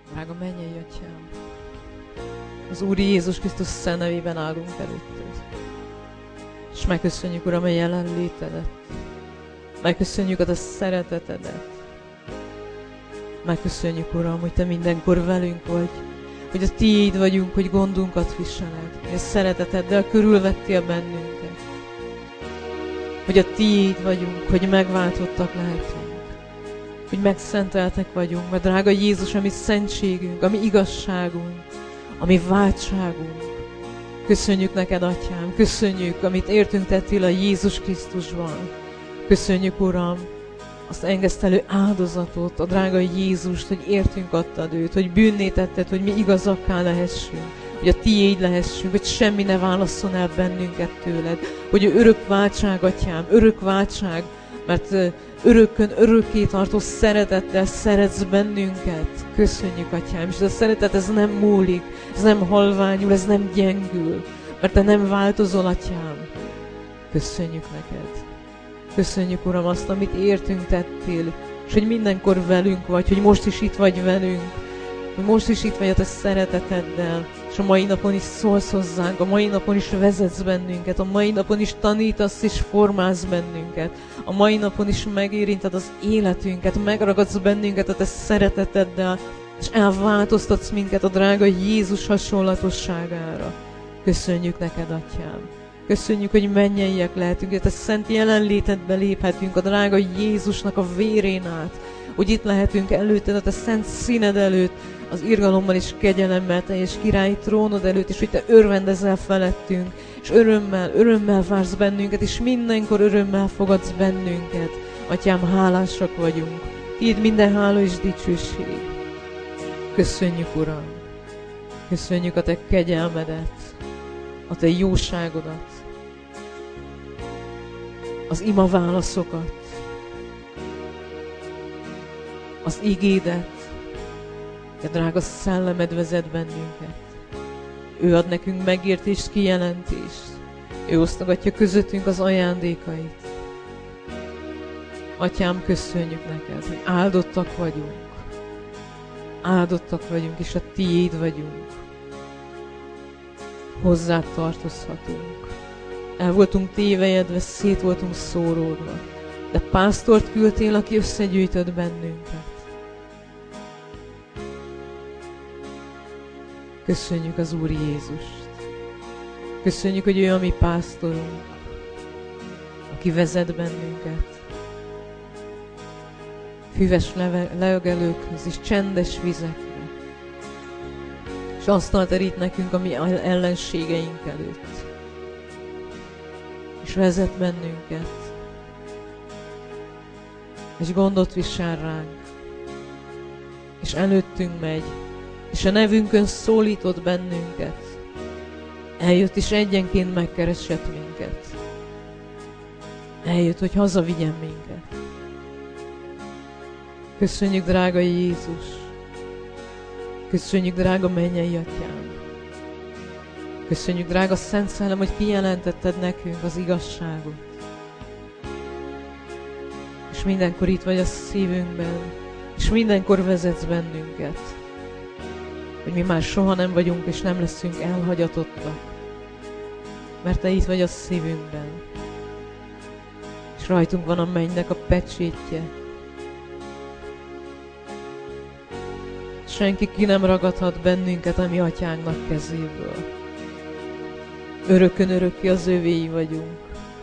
Drága mennyei Atyám, az Úr Jézus Krisztus szent nevében állunk előtted. És megköszönjük, Uram, a jelenlétedet. Megköszönjük a te szeretetedet. Megköszönjük, Uram, hogy te mindenkor velünk vagy, hogy a tiéd vagyunk, hogy gondunkat viseled, hogy a szereteteddel körülvettél bennünket, hogy a tiéd vagyunk, hogy megváltottak lehetünk, hogy megszenteltek vagyunk, mert drága Jézus, a mi szentségünk, a mi igazságunk, a mi váltságunk. Köszönjük neked, Atyám, köszönjük, amit értünk tettél a Jézus Krisztusban. Köszönjük, Uram, azt engesztelő áldozatot, a drága Jézust, hogy értünk adtad őt, hogy bűnné tetted, hogy mi igazakká lehessünk, hogy a tiéd lehessünk, hogy semmi ne válasszon el bennünket tőled, hogy örök váltság, Atyám, örök váltság, mert örökkön, örökké tartó szeretettel szeretsz bennünket. Köszönjük, Atyám, és ez a szeretet, ez nem múlik, ez nem halványul, ez nem gyengül, mert te nem változol, Atyám. Köszönjük neked. Köszönjük, Uram, azt, amit értünk tettél, és hogy mindenkor velünk vagy, hogy most is itt vagy velünk, hogy most is itt vagy a te szereteteddel, és a mai napon is szólsz hozzánk, a mai napon is vezetsz bennünket, a mai napon is tanítasz és formálsz bennünket, a mai napon is megérinted az életünket, megragadsz bennünket a te szereteteddel, és elváltoztatsz minket a drága Jézus hasonlatosságára. Köszönjük neked, Atyám! Köszönjük, hogy mennyeiek lehetünk, hogy a te szent jelenlétedbe léphetünk a drága Jézusnak a vérén át, hogy itt lehetünk előtted, a te szent színed előtt, az irgalommal és kegyelemmel teljes királyi trónod előtt, és hogy te örvendezel felettünk, és örömmel vársz bennünket, és mindenkor örömmel fogadsz bennünket. Atyám, hálásak vagyunk. Tiéd minden hála és dicsőség. Köszönjük, Uram. Köszönjük a te kegyelmedet, a te jóságodat, az ima válaszokat, az igédet, a drága szellemed vezet bennünket. Ő ad nekünk megértést, kijelentést. Ő osztogatja közöttünk az ajándékait. Atyám, köszönjük neked, hogy áldottak vagyunk. Áldottak vagyunk, és a tiéd vagyunk. Hozzád tartozhatunk. El voltunk tévejedve, szét voltunk szóródva, de pásztort küldtél, aki összegyűjtött bennünket. Köszönjük az Úr Jézust. Köszönjük, hogy ő a mi pásztorunk, aki vezet bennünket. Füves legelőkhöz és csendes vizekre. És asztalt terít nekünk a mi ellenségeink előtt. És vezet bennünket. És gondot visel ránk. És előttünk megy. És a nevünkön szólított bennünket. Eljött és egyenként megkeresett minket. Eljött, hogy hazavigyen minket. Köszönjük, drága Jézus! Köszönjük, drága mennyei Atyám! Köszönjük, drága Szent Szellem, hogy kijelentetted nekünk az igazságot. És mindenkor itt vagy a szívünkben, és mindenkor vezetsz bennünket. Hogy mi már soha nem vagyunk, és nem leszünk elhagyatottak. Mert te itt vagy a szívünkben. És rajtunk van a mennynek a pecsétje. Senki ki nem ragadhat bennünket a mi atyánknak kezéből. Örökön örökké az övéi vagyunk.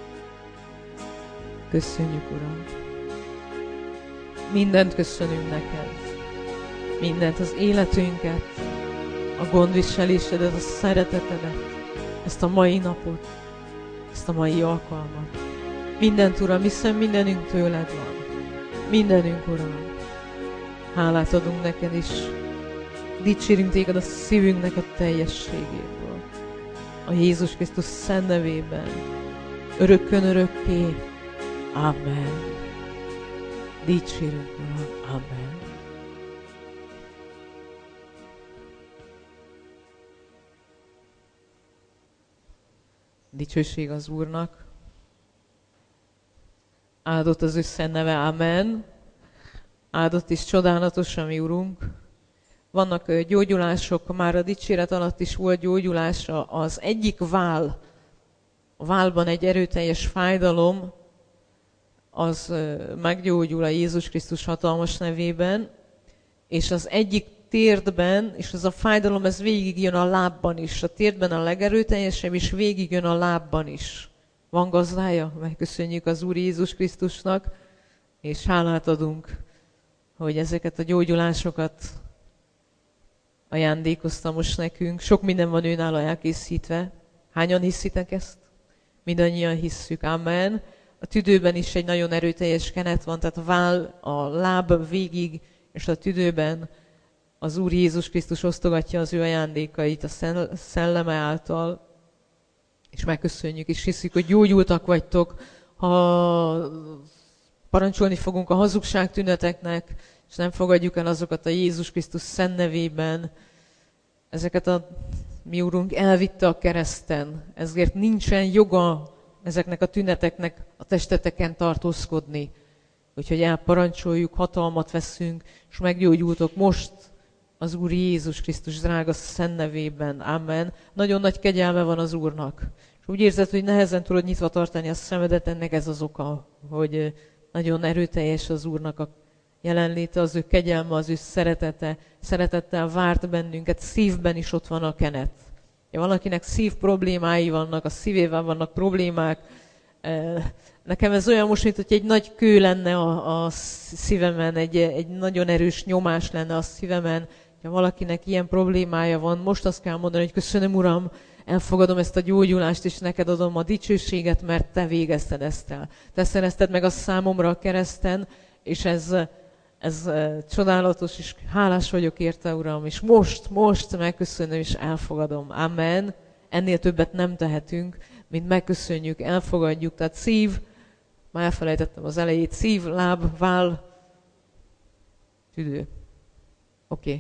Köszönjük, Uram! Mindent köszönünk neked. Mindent, az életünket, a gondviselésedet, a szeretetedet, ezt a mai napot, ezt a mai alkalmat. Mindent, Uram, hiszen mindenünk tőled van. Mindenünk, Uram. Hálát adunk neked is. Dicsérünk téged a szívünknek a teljességéből. A Jézus Krisztus szent nevében. Örökkön örökké. Amen. Dicsérünk, Uram. Amen. Dicsőség az Úrnak. Áldott az ő szent neve. Amen. Áldott és csodálatos a mi Urunk. vannak gyógyulások, már a dicséret alatt is volt gyógyulás, az egyik vál, a válban egy erőteljes fájdalom, az meggyógyul a Jézus Krisztus hatalmas nevében, és az egyik térdben, és az a fájdalom, ez végigjön a lábban is. A térdben a legerőteljesebb, és végigjön a lábban is. Van gazdája? Megköszönjük az Úr Jézus Krisztusnak, és hálát adunk, hogy ezeket a gyógyulásokat ajándékozta most nekünk. Sok minden van őnála elkészítve. Hányan hiszitek ezt? Mindannyian hisszük. Amen. A tüdőben is egy nagyon erőteljes kenet van, tehát a váll, a láb végig, és a tüdőben az Úr Jézus Krisztus osztogatja az ő ajándékait a szelleme által, és megköszönjük, és hiszük, hogy gyógyultak vagytok, ha parancsolni fogunk a hazugság tüneteknek, és nem fogadjuk el azokat a Jézus Krisztus szent nevében. Ezeket a mi Úrunk elvitte a kereszten, ezért nincsen joga ezeknek a tüneteknek a testeteken tartózkodni. Úgyhogy elparancsoljuk, hatalmat veszünk, és meggyógyultok most az Úr Jézus Krisztus drága szent nevében. Amen. Nagyon nagy kegyelme van az Úrnak. És úgy érzed, hogy nehezen tudod nyitva tartani a szemedet, ennek ez az oka, hogy nagyon erőteljes az Úrnak a jelenléte, az ő kegyelme, az ő szeretete, szeretettel várt bennünket, szívben is ott van a kenet. Ja, valakinek szív problémái vannak, a szívével vannak problémák. Nekem ez olyan most, mint hogy egy nagy kő lenne a szívemen, egy nagyon erős nyomás lenne a szívemen. Ha valakinek ilyen problémája van, most azt kell mondani, hogy köszönöm, Uram, elfogadom ezt a gyógyulást, és neked adom a dicsőséget, mert te végezted ezt el. Te szerezted meg a számomra a kereszten, és ez csodálatos, és hálás vagyok érte, Uram, és most megköszönöm, és elfogadom. Amen. Ennél többet nem tehetünk, mint megköszönjük, elfogadjuk. Tehát szív, már elfelejtettem az elejét, szív, láb, váll, tüdő. Oké.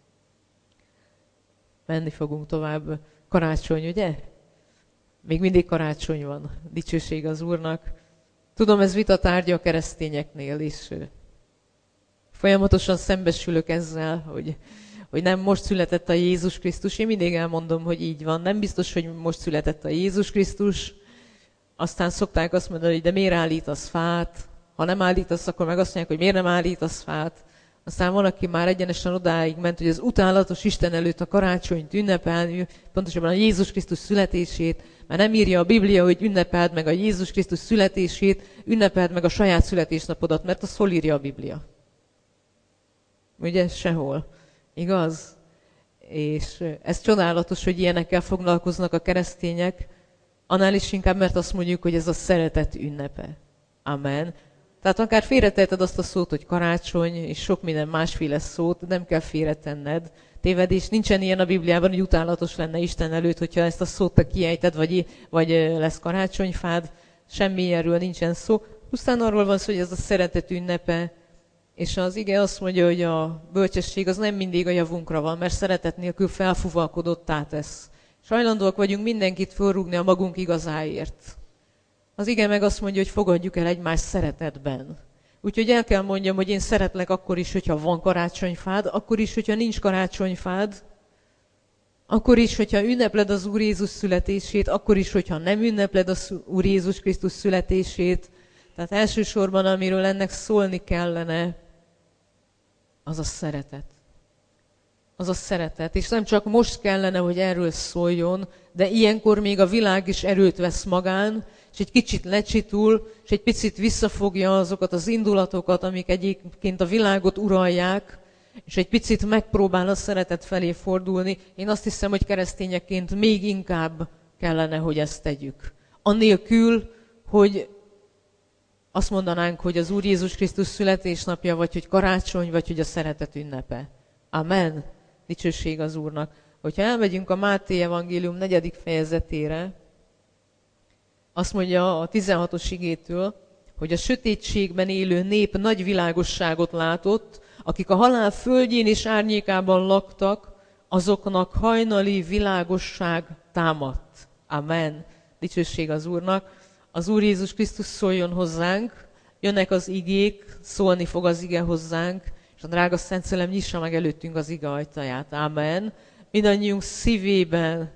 Menni fogunk tovább. Karácsony, ugye? Még mindig karácsony van. Dicsőség az Úrnak. Tudom, ez vitatárgya a keresztényeknél is. Folyamatosan szembesülök ezzel, hogy nem most született a Jézus Krisztus. Én mindig elmondom, hogy így van. Nem biztos, hogy most született a Jézus Krisztus. Aztán szokták azt mondani, hogy de miért állítasz fát? Ha nem állítasz, akkor meg azt mondják, hogy miért nem állítasz fát? Aztán van, aki már egyenesen odáig ment, hogy az utálatos Isten előtt a karácsonyt ünnepelni, pontosabban a Jézus Krisztus születését, mert nem írja a Biblia, hogy ünnepeld meg a Jézus Krisztus születését, ünnepeld meg a saját születésnapodat, mert azt hol írja a Biblia? Ugye? Sehol. Igaz? És ez csodálatos, hogy ilyenekkel foglalkoznak a keresztények, annál is inkább, mert azt mondjuk, hogy ez a szeretet ünnepe. Amen. Tehát akár félreteheted azt a szót, hogy karácsony, és sok minden másféle szót, nem kell félretenned. Tévedés, nincsen ilyen a Bibliában, hogy utálatos lenne Isten előtt, hogyha ezt a szót te kiejted, vagy lesz karácsonyfád. Semmi erről nincsen szó. Pusztán arról van szó, hogy ez a szeretet ünnepe, és az ige azt mondja, hogy a bölcsesség az nem mindig a javunkra van, mert szeretet nélkül felfúvalkodottá tesz. És hajlandóak vagyunk mindenkit fölrúgni a magunk igazáért. Az ige meg azt mondja, hogy fogadjuk el egymást szeretetben. Úgyhogy el kell mondjam, hogy én szeretlek akkor is, hogyha van karácsonyfád, akkor is, hogyha nincs karácsonyfád, akkor is, hogyha ünnepled az Úr Jézus születését, akkor is, hogyha nem ünnepled az Úr Jézus Krisztus születését. Tehát elsősorban, amiről ennek szólni kellene, az a szeretet. Az a szeretet. És nem csak most kellene, hogy erről szóljon, de ilyenkor még a világ is erőt vesz magán, és egy kicsit lecsitul, és egy picit visszafogja azokat az indulatokat, amik egyébként a világot uralják, és egy picit megpróbál a szeretet felé fordulni. Én azt hiszem, hogy keresztényeként még inkább kellene, hogy ezt tegyük. Annélkül, hogy azt mondanánk, hogy az Úr Jézus Krisztus születésnapja, vagy hogy karácsony, vagy hogy a szeretet ünnepe. Amen. Dicsőség az Úrnak. Hogyha elmegyünk a Máté evangélium 4. fejezetére, azt mondja a 16-os igétől, hogy a sötétségben élő nép nagy világosságot látott, akik a halál földjén és árnyékában laktak, azoknak hajnali világosság támadt. Amen. Dicsőség az Úrnak. Az Úr Jézus Krisztus szóljon hozzánk, jönnek az igék, szólni fog az ige hozzánk, és a drága Szent Szellem nyissa meg előttünk az ige ajtaját. Amen. Mindannyiunk szívében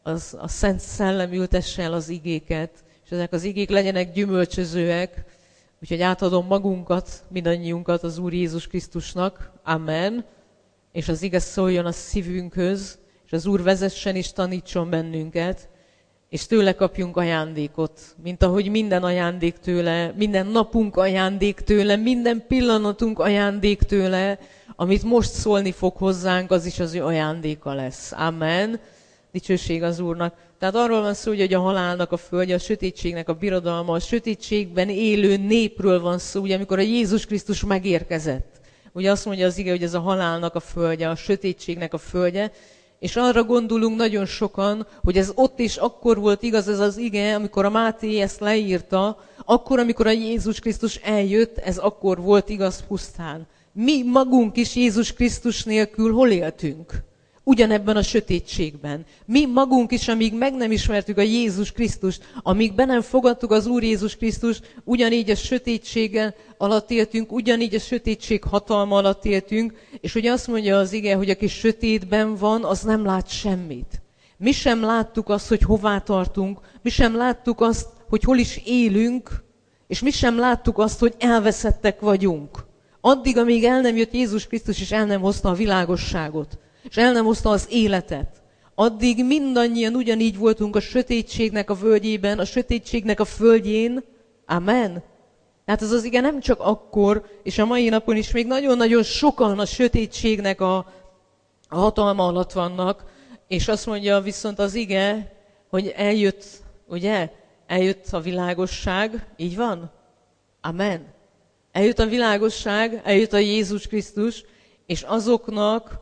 a Szent Szellem ültesse el az igéket, és ezek az igék legyenek gyümölcsözőek, úgyhogy átadom magunkat, mindannyiunkat az Úr Jézus Krisztusnak. Amen. És az ige szóljon a szívünkhöz, és az Úr vezessen és tanítson bennünket, és tőle kapjunk ajándékot, mint ahogy minden ajándék tőle, minden napunk ajándék tőle, minden pillanatunk ajándék tőle, amit most szólni fog hozzánk, az is az ő ajándéka lesz. Amen. Dicsőség az Úrnak. Tehát arról van szó, hogy a halálnak a földje, a sötétségnek a birodalma, a sötétségben élő népről van szó, ugye, amikor a Jézus Krisztus megérkezett. Ugye azt mondja az ige, hogy ez a halálnak a földje, a sötétségnek a földje, és arra gondolunk nagyon sokan, hogy ez ott is akkor volt igaz ez az ige, amikor a Máté ezt leírta, akkor, amikor a Jézus Krisztus eljött, ez akkor volt igaz pusztán. Mi magunk is Jézus Krisztus nélkül hol éltünk? Ugyanebben a sötétségben. Mi magunk is, amíg meg nem ismertük a Jézus Krisztust, amíg be nem fogadtuk az Úr Jézus Krisztust, ugyanígy a sötétségen alatt éltünk, ugyanígy a sötétség hatalma alatt éltünk, és ugye azt mondja az ige, hogy aki sötétben van, az nem lát semmit. Mi sem láttuk azt, hogy hová tartunk, mi sem láttuk azt, hogy hol is élünk, és mi sem láttuk azt, hogy elveszettek vagyunk. Addig, amíg el nem jött Jézus Krisztus, és el nem hozta a világosságot, és el nem hozta az életet. Addig mindannyian ugyanígy voltunk a sötétségnek a völgyében, a sötétségnek a földjén. Amen. Tehát ez az ige nem csak akkor, és a mai napon is még nagyon-nagyon sokan a sötétségnek a hatalma alatt vannak, és azt mondja viszont az ige, hogy eljött, ugye? Eljött a világosság, így van? Amen. Eljött a világosság, eljött a Jézus Krisztus, és azoknak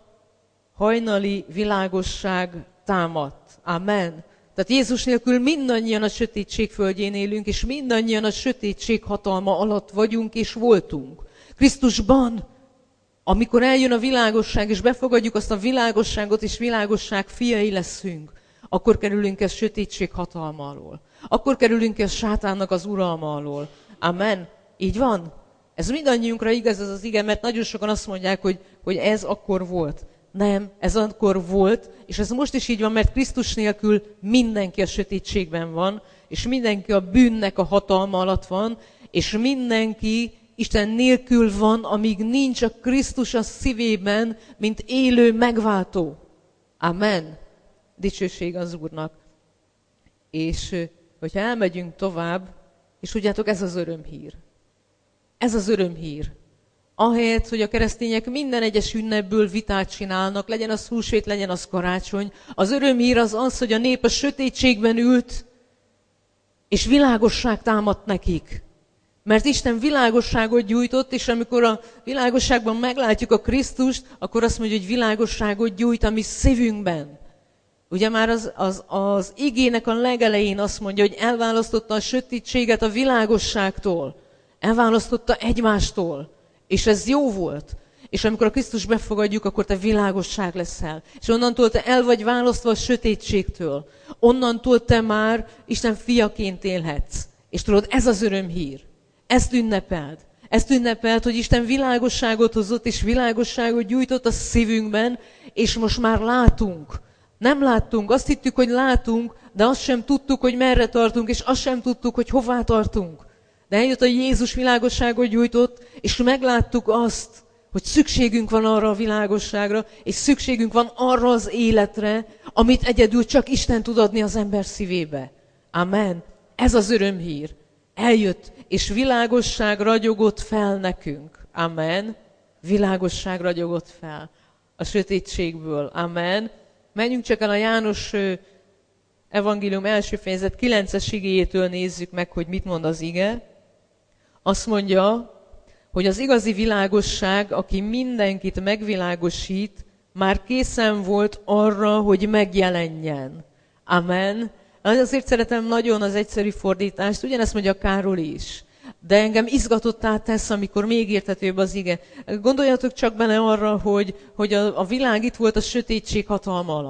hajnali világosság támadt. Amen. Tehát Jézus nélkül mindannyian a sötétség földjén élünk, és mindannyian a sötétség hatalma alatt vagyunk és voltunk. Krisztusban, amikor eljön a világosság, és befogadjuk azt a világosságot, és világosság fiai leszünk, akkor kerülünk el sötétség hatalma alól. Akkor kerülünk el sátánnak az uralma alól. Amen. Így van? Ez mindannyiunkra igaz ez az ige, mert nagyon sokan azt mondják, hogy ez akkor volt. Nem, ez akkor volt, és ez most is így van, mert Krisztus nélkül mindenki a sötétségben van, és mindenki a bűnnek a hatalma alatt van, és mindenki Isten nélkül van, amíg nincs a Krisztus a szívében, mint élő megváltó. Amen. Dicsőség az Úrnak. És hogyha elmegyünk tovább, és tudjátok, ez az örömhír. Ez az örömhír. Ahelyett, hogy a keresztények minden egyes ünnepből vitát csinálnak, legyen az húsvét, legyen az karácsony, az örömhír az az, hogy a nép a sötétségben ült, és világosság támadt nekik. Mert Isten világosságot gyújtott, és amikor a világosságban meglátjuk a Krisztust, akkor azt mondja, hogy világosságot gyújt a mi szívünkben. Ugye már az igének a legelején azt mondja, hogy elválasztotta a sötétséget a világosságtól. Elválasztotta egymástól. És ez jó volt. És amikor a Krisztus befogadjuk, akkor te világosság leszel. És onnantól te el vagy választva a sötétségtől. Onnantól te már Isten fiaként élhetsz. És tudod, ez az örömhír. Ezt ünnepeld. Ezt ünnepeld, hogy Isten világosságot hozott, és világosságot gyújtott a szívünkben, és most már látunk. Nem láttunk, azt hittük, hogy látunk, de azt sem tudtuk, hogy merre tartunk, és azt sem tudtuk, hogy hová tartunk. De eljött a Jézus világosságot gyújtott, és megláttuk azt, hogy szükségünk van arra a világosságra, és szükségünk van arra az életre, amit egyedül csak Isten tud adni az ember szívébe. Amen. Ez az örömhír. Eljött, és világosság ragyogott fel nekünk. Amen. Világosság ragyogott fel a sötétségből. Amen. Menjünk csak el a János evangélium első fejezet 9-es igéjétől nézzük meg, hogy mit mond az ige. Azt mondja, hogy az igazi világosság, aki mindenkit megvilágosít, már készen volt arra, hogy megjelenjen. Amen. Azért szeretem nagyon az egyszerű fordítást, ugyanezt mondja Károly is. De engem izgatottá tesz, amikor még érthetőbb az ige. Gondoljatok csak bele arra, hogy a világ itt volt a sötétség hatalma alatt.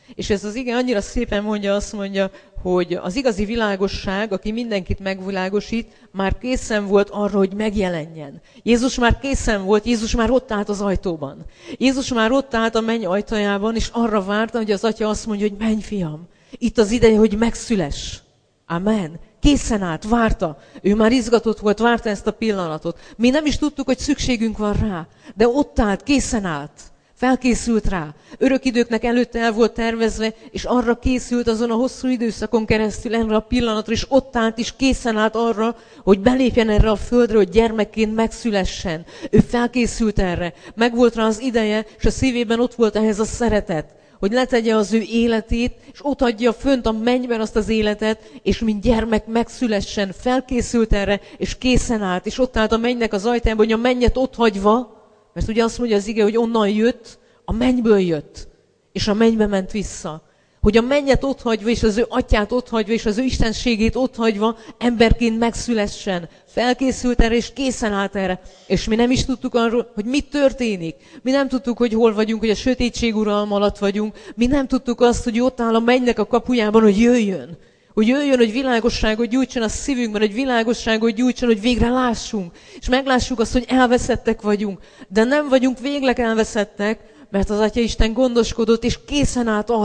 És ez az ige annyira szépen mondja, azt mondja, hogy az igazi világosság, aki mindenkit megvilágosít, már készen volt arra, hogy megjelenjen. Jézus már készen volt, Jézus már ott állt az ajtóban. Jézus már ott állt a menny ajtajában, és arra várta, hogy az atya azt mondja, hogy menj, fiam, itt az ideje, hogy megszüless. Amen. Készen állt, várta. Ő már izgatott volt, várta ezt a pillanatot. Mi nem is tudtuk, hogy szükségünk van rá, de ott állt, készen állt. Felkészült rá. Örök időknek előtte el volt tervezve, és arra készült azon a hosszú időszakon keresztül erre a pillanatra, és ott állt, és készen állt arra, hogy belépjen erre a földre, hogy gyermekként megszülessen. Ő felkészült erre. Megvolt rá az ideje, és a szívében ott volt ehhez a szeretet, hogy letegye az ő életét, és ott adja fönt a mennyben azt az életet, és mint gyermek megszülessen. Felkészült erre, és készen állt, és ott állt a mennynek az ajtajában, hogy a mennyet ott hagyva, mert ugye azt mondja az ige, hogy onnan jött, a mennyből jött, és a mennybe ment vissza. Hogy a mennyet otthagyva, és az ő atyát otthagyva, és az ő istenségét otthagyva emberként megszülessen. Felkészült erre, és készen állt erre. És mi nem is tudtuk arról, hogy mit történik. Mi nem tudtuk, hogy hol vagyunk, hogy a sötétség uralma alatt vagyunk. Mi nem tudtuk azt, hogy ott áll a mennynek a kapujában, hogy jöjjön. Hogy jöjjön, hogy világosságot gyújtson a szívünkben, hogy világosságot gyújtson, hogy végre lássunk. És meglássuk azt, hogy elveszettek vagyunk. De nem vagyunk végleg elveszettek, mert az Atya Isten gondoskodott, és készen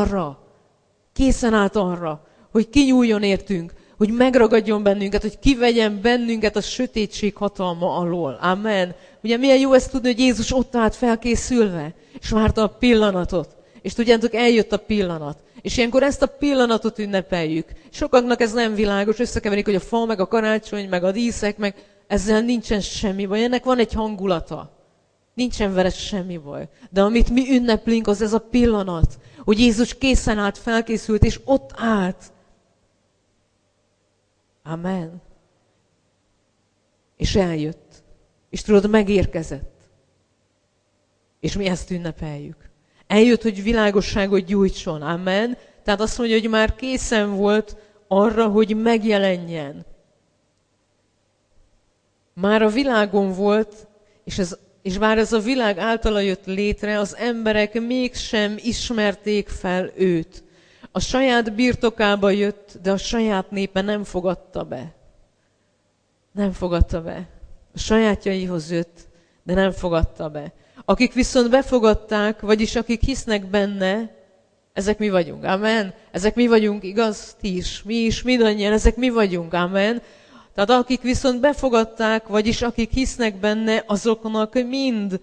állt arra, hogy kinyúljon értünk, hogy megragadjon bennünket, hogy kivegyen bennünket a sötétség hatalma alól. Amen. Ugye milyen jó ezt tudni, hogy Jézus ott állt felkészülve, és várta a pillanatot. És tudjátok, eljött a pillanat. És ilyenkor ezt a pillanatot ünnepeljük. Sokaknak ez nem világos, összekeverik, hogy a fa, meg a karácsony, meg a díszek, meg ezzel nincsen semmi baj. Ennek van egy hangulata. Nincsen vele semmi baj. De amit mi ünneplünk, az ez a pillanat, hogy Jézus készen állt, felkészült, és ott állt. Amen. És eljött. És tudod, megérkezett. És mi ezt ünnepeljük. Eljött, hogy világosságot gyújtson. Amen. Tehát azt mondja, hogy már készen volt arra, hogy megjelenjen. Már a világon volt, és bár ez a világ általa jött létre, az emberek mégsem ismerték fel őt. A saját birtokába jött, de a saját népe nem fogadta be. Nem fogadta be. A sajátjaihoz jött, de nem fogadta be. Akik viszont befogadták, vagyis akik hisznek benne, ezek mi vagyunk. Amen. Ezek mi vagyunk, igaz? Ti is, mi is, mindannyian, ezek mi vagyunk. Amen. Tehát akik viszont befogadták, vagyis akik hisznek benne, azoknak mind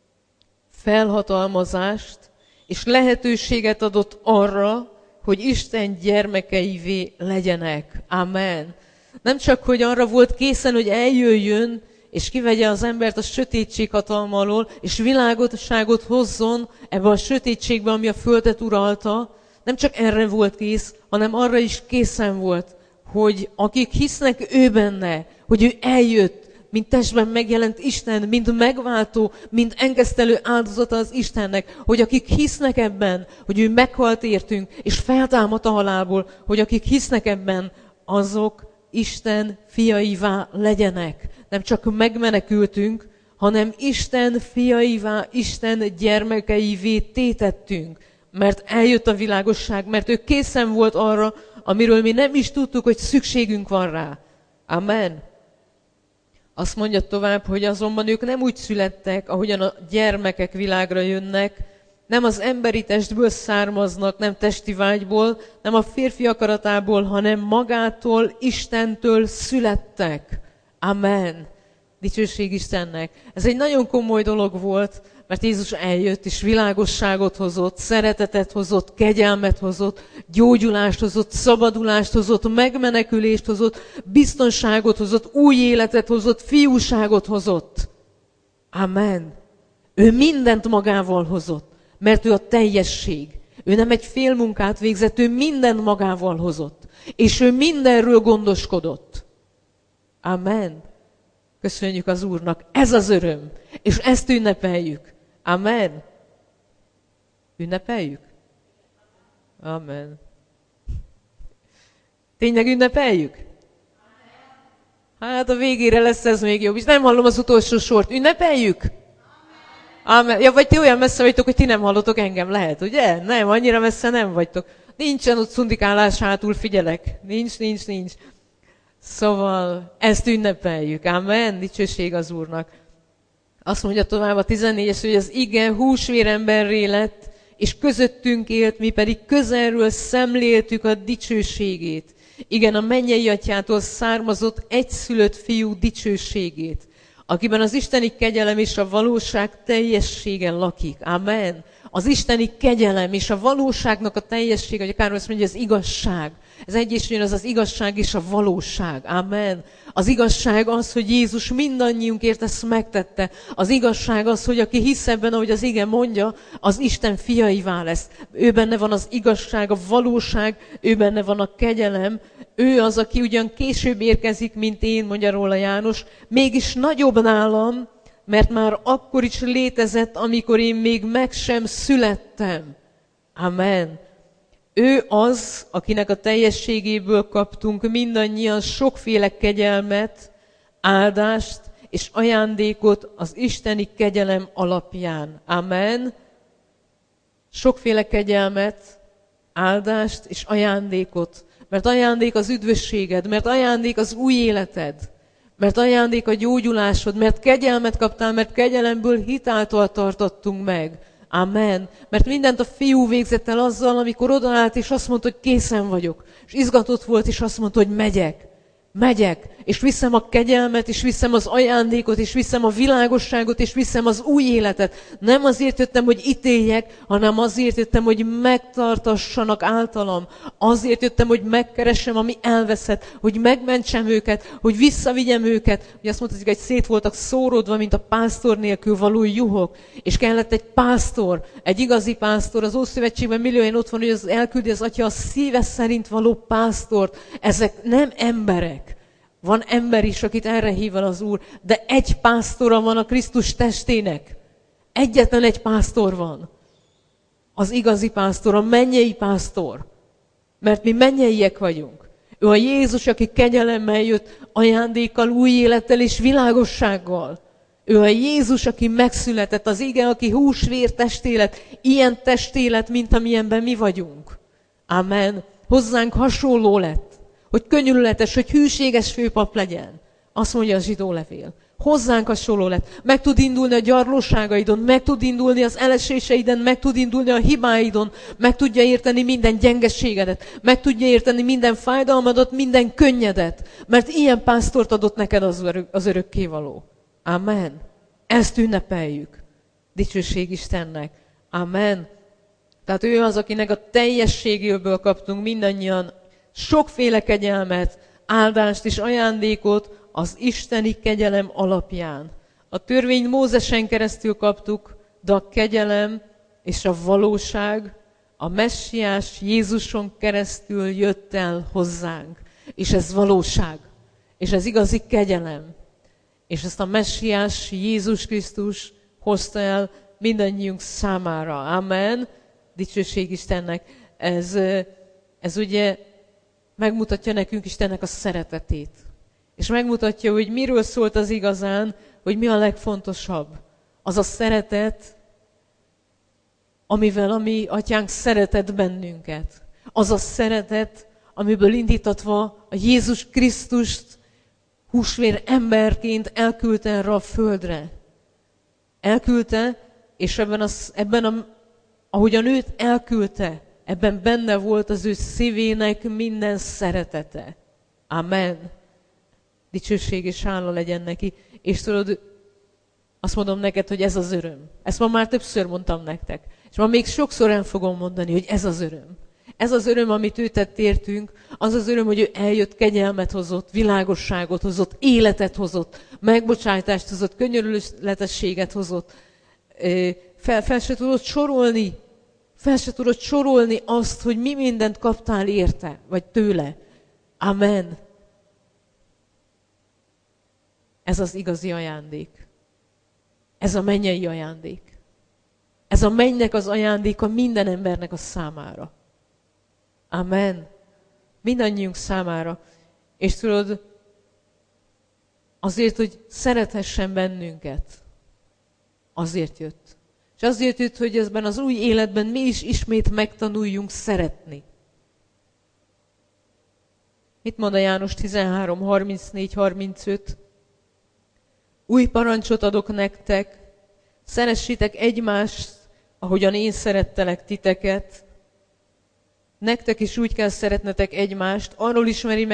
felhatalmazást és lehetőséget adott arra, hogy Isten gyermekeivé legyenek. Amen. Nem csak, hogy arra volt készen, hogy eljöjjön, és kivegye az embert a sötétség hatalma alól, és világosságot hozzon ebbe a sötétségbe, ami a földet uralta. Nem csak erre volt kész, hanem arra is készen volt, hogy akik hisznek ő benne, hogy ő eljött, mint testben megjelent Isten, mint megváltó, mint engesztelő áldozata az Istennek, hogy akik hisznek ebben, hogy ő meghalt értünk, és feltámadt a halálból, hogy akik hisznek ebben, azok Isten fiaivá legyenek. Nem csak megmenekültünk, hanem Isten fiaivá, Isten gyermekeivé tétettünk. Mert eljött a világosság, mert ő készen volt arra, amiről mi nem is tudtuk, hogy szükségünk van rá. Amen. Azt mondja tovább, hogy azonban ők nem úgy születtek, ahogyan a gyermekek világra jönnek, nem az emberi testből származnak, nem testi vágyból, nem a férfi akaratából, hanem magától, Istentől születtek. Amen. Dicsőség Istennek. Ez egy nagyon komoly dolog volt, mert Jézus eljött, és világosságot hozott, szeretetet hozott, kegyelmet hozott, gyógyulást hozott, szabadulást hozott, megmenekülést hozott, biztonságot hozott, új életet hozott, fiúságot hozott. Amen. Ő mindent magával hozott, mert ő a teljesség. Ő nem egy fél munkát végzett, ő mindent magával hozott. És ő mindenről gondoskodott. Amen. Köszönjük az Úrnak. Ez az öröm. És ezt ünnepeljük. Amen. Ünnepeljük? Amen. Tényleg ünnepeljük? Hát a végére lesz ez még jobb. És nem hallom az utolsó sort. Ünnepeljük? Ámen. Ja, vagy ti olyan messze vagytok, hogy ti nem hallotok engem, lehet, ugye? Nem, annyira messze nem vagytok. Nincsen ott szundikálás hátul, figyelek. Nincs. Szóval ezt ünnepeljük. Amen. Dicsőség az Úrnak. Azt mondja tovább a 14-es, hogy az ige húsvéremberré lett, és közöttünk élt, mi pedig közelről szemléltük a dicsőségét. Igen, a mennyei atyától származott egyszülött fiú dicsőségét, akiben az isteni kegyelem és a valóság teljességen lakik. Amen. Az isteni kegyelem és a valóságnak a teljessége, hogy akár azt mondja, az igazság. Ez egy és ugyanaz az igazság és a valóság. Amen. Az igazság az, hogy Jézus mindannyiunkért ezt megtette. Az igazság az, hogy aki hisz ebben, ahogy az ige mondja, az Isten fiaivá lesz. Ő benne van az igazság, a valóság, ő benne van a kegyelem. Ő az, aki ugyan később érkezik, mint én, mondja róla János, mégis nagyobb nálam, mert már akkor is létezett, amikor én még meg sem születtem. Amen. Ő az, akinek a teljességéből kaptunk mindannyian sokféle kegyelmet, áldást és ajándékot az isteni kegyelem alapján. Amen. Sokféle kegyelmet, áldást és ajándékot. Mert ajándék az üdvösséged, mert ajándék az új életed, mert ajándék a gyógyulásod, mert kegyelmet kaptál, mert kegyelemből hitáltal tartottunk meg. Amen. Mert mindent a fiú végzett el azzal, amikor odaállt, és azt mondta, hogy készen vagyok. És izgatott volt, és azt mondta, hogy megyek, és viszem a kegyelmet, és viszem az ajándékot, és viszem a világosságot, és viszem az új életet. Nem azért jöttem, hogy ítéljek, hanem azért jöttem, hogy megtartassanak általam. Azért jöttem, hogy megkeressem, ami elveszett, hogy megmentsem őket, hogy visszavigyem őket. Ugye azt mondta, hogy szét voltak szóródva, mint a pásztor nélkül való juhok. És kellett egy pásztor, egy igazi pásztor. Az Ószövetségben millióan ott van, hogy az elküldi az atya a szíve szerint való pásztort. Ezek nem emberek. Van ember is, akit erre hív el az Úr, de egy pásztora van a Krisztus testének. Egyetlen egy pásztor van. Az igazi pásztor, a mennyei pásztor. Mert mi mennyeiek vagyunk. Ő a Jézus, aki kegyelemmel jött, ajándékkal, új élettel és világossággal. Ő a Jézus, aki megszületett, az ige, aki húsvér testélet, ilyen testélet, mint amilyenben mi vagyunk. Amen. Hozzánk hasonló lett. Hogy könyörületes, hogy hűséges főpap legyen. Azt mondja a zsidó levél. Hozzánk hasonló lett. Meg tud indulni a gyarlóságaidon, meg tud indulni az eleséseiden, meg tud indulni a hibáidon, meg tudja érteni minden gyengeségedet, meg tudja érteni minden fájdalmadat, minden könnyedet. Mert ilyen pásztort adott neked az örökkévaló. Amen. Ezt ünnepeljük. Dicsőség Istennek. Amen. Tehát ő az, akinek a teljességéből kaptunk mindannyian sokféle kegyelmet, áldást és ajándékot az isteni kegyelem alapján. A törvényt Mózesen keresztül kaptuk, de a kegyelem és a valóság a messiás Jézuson keresztül jött el hozzánk. És ez valóság, és ez igazi kegyelem. És ezt a messiás Jézus Krisztus hozta el mindannyiunk számára. Amen. Dicsőség Istennek. Ez ugye megmutatja nekünk Istennek a szeretetét. És megmutatja, hogy miről szólt az igazán, hogy mi a legfontosabb. Az a szeretet, amivel a mi atyánk szeretett bennünket. Az a szeretet, amiből indítatva a Jézus Krisztust húsvér emberként elküldte erre a földre. Elküldte, és ahogyan őt elküldte, ebben benne volt az ő szívének minden szeretete. Amen. Dicsőség és hála legyen neki. És tudod, azt mondom neked, hogy ez az öröm. Ezt ma már többször mondtam nektek. És ma még sokszor el fogom mondani, hogy ez az öröm. Ez az öröm, amit ő tett értünk, az az öröm, hogy ő eljött, kegyelmet hozott, világosságot hozott, életet hozott, megbocsájtást hozott, könyörületességet hozott. Fel se tudod sorolni azt, hogy mi mindent kaptál érte, vagy tőle. Amen. Ez az igazi ajándék. Ez a mennyei ajándék. Ez a mennynek az ajándéka minden embernek a számára. Amen. Mindannyiunk számára. És tudod, azért, hogy szerethessen bennünket. Azért jött. És azért jött, hogy ezben az új életben mi is ismét megtanuljunk szeretni. Mit mond a János 13, 34, 35? Új parancsot adok nektek, szeressétek egymást, ahogyan én szerettelek titeket. Nektek is úgy kell szeretnetek egymást, arról ismeri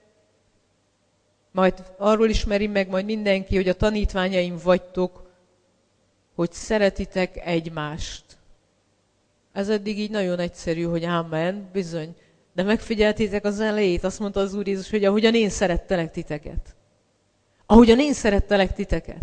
meg majd mindenki, hogy a tanítványaim vagytok, hogy szeretitek egymást. Ez eddig így nagyon egyszerű, hogy ámen, bizony. De megfigyeltétek az elejét, azt mondta az Úr Jézus, hogy ahogyan én szerettelek titeket. Ahogyan én szerettelek titeket.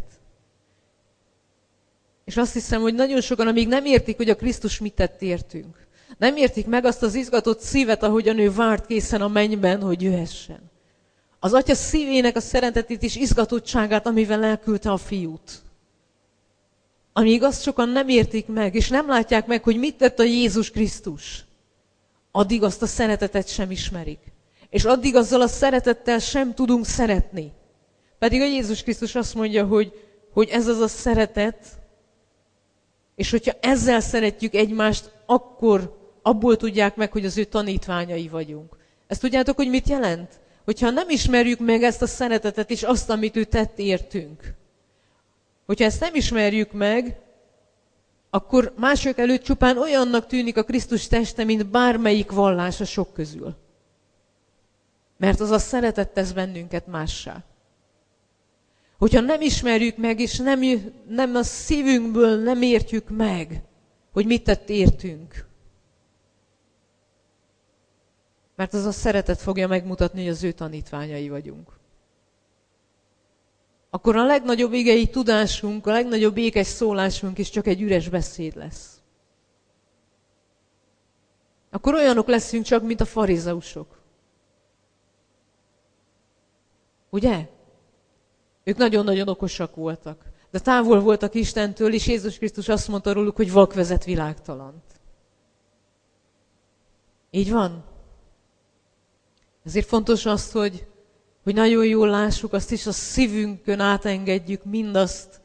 És azt hiszem, hogy nagyon sokan, amíg nem értik, hogy a Krisztus mit tett értünk. Nem értik meg azt az izgatott szívet, ahogyan ő várt készen a mennyben, hogy jöhessen. Az Atya szívének a szeretetét és izgatottságát, amivel elküldte a fiút. Amíg azt sokan nem értik meg, és nem látják meg, hogy mit tett a Jézus Krisztus, addig azt a szeretetet sem ismerik. És addig azzal a szeretettel sem tudunk szeretni. Pedig a Jézus Krisztus azt mondja, hogy ez az a szeretet, és hogyha ezzel szeretjük egymást, akkor abból tudják meg, hogy az ő tanítványai vagyunk. Ezt tudjátok, hogy mit jelent? Hogyha nem ismerjük meg ezt a szeretetet, és azt, amit ő tett értünk. Hogyha ezt nem ismerjük meg, akkor mások előtt csupán olyannak tűnik a Krisztus teste, mint bármelyik vallás a sok közül. Mert az a szeretet tesz bennünket mássá. Hogyha nem ismerjük meg, és nem a szívünkből nem értjük meg, hogy mit tett értünk. Mert az a szeretet fogja megmutatni, hogy az ő tanítványai vagyunk. Akkor a legnagyobb igei tudásunk, a legnagyobb ékes szólásunk is csak egy üres beszéd lesz. Akkor olyanok leszünk csak, mint a farizeusok. Ugye? Ők nagyon-nagyon okosak voltak. De távol voltak Istentől, és Jézus Krisztus azt mondta róluk, hogy vak vezet világtalant. Így van? Ezért fontos az, hogy nagyon jól lássuk azt is, a szívünkön átengedjük mindazt,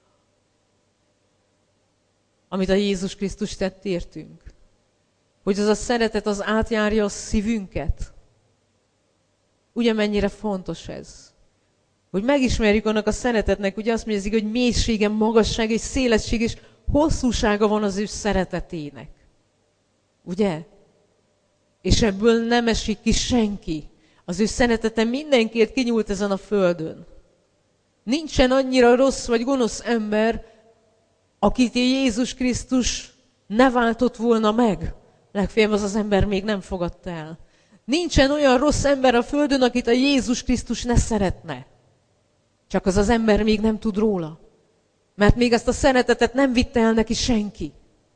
amit a Jézus Krisztus tett értünk. Hogy az a szeretet az átjárja a szívünket. Ugye mennyire fontos ez? Hogy megismerjük annak a szeretetnek, ugye azt mondja, hogy mélysége, magasság és szélesség és hosszúsága van az ő szeretetének. Ugye? És ebből nem esik ki senki. Az ő szeretete mindenkiért kinyúlt ezen a földön. Nincsen annyira rossz vagy gonosz ember, akit Jézus Krisztus ne váltott volna meg. Legfeljebb az az ember még nem fogadta el. Nincsen olyan rossz ember a földön, akit a Jézus Krisztus ne szeretne. Csak az az ember még nem tud róla. Mert még ezt a szeretetet nem vitte el neki senki.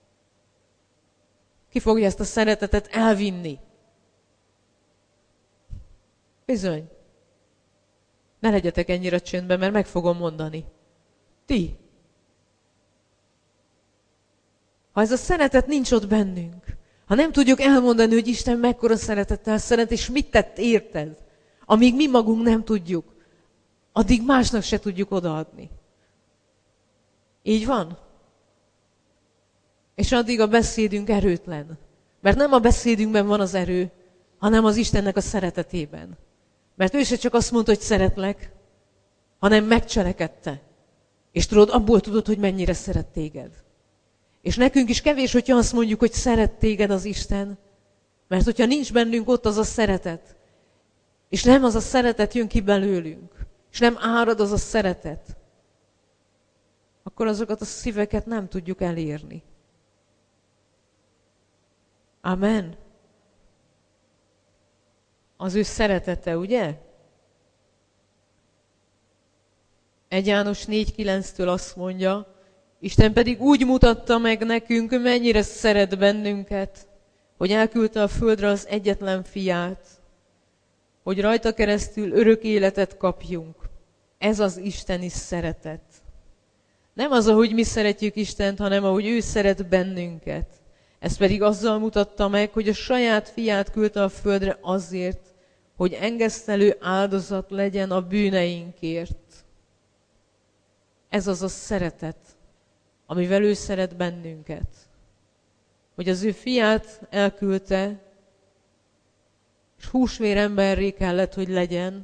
Ki fogja ezt a szeretetet elvinni? Bizony. Ne legyetek ennyire csöndben, mert meg fogom mondani. Ti. Ha ez a szeretet nincs ott bennünk, ha nem tudjuk elmondani, hogy Isten mekkora szeretettel szeret, és mit tett érted, amíg mi magunk nem tudjuk, addig másnak se tudjuk odaadni. Így van? És addig a beszédünk erőtlen. Mert nem a beszédünkben van az erő, hanem az Istennek a szeretetében. Mert ő se csak azt mondta, hogy szeretlek, hanem megcselekedte. És tudod, abból tudod, hogy mennyire szeret téged. És nekünk is kevés, hogyha azt mondjuk, hogy szeret téged az Isten. Mert hogyha nincs bennünk ott az a szeretet, és nem az a szeretet jön ki belőlünk, és nem árad az a szeretet, akkor azokat a szíveket nem tudjuk elérni. Amen. Az ő szeretete, ugye? 1 János 4:9-től azt mondja, Isten pedig úgy mutatta meg nekünk, mennyire szeret bennünket, hogy elküldte a földre az egyetlen fiát, hogy rajta keresztül örök életet kapjunk. Ez az isteni szeretet. Nem az, ahogy mi szeretjük Istent, hanem ahogy ő szeret bennünket. Ez pedig azzal mutatta meg, hogy a saját fiát küldte a földre azért, hogy engesztelő áldozat legyen a bűneinkért. Ez az a szeretet, amivel ő szeret bennünket. Hogy az ő fiát elküldte, és húsvér emberré kellett, hogy legyen,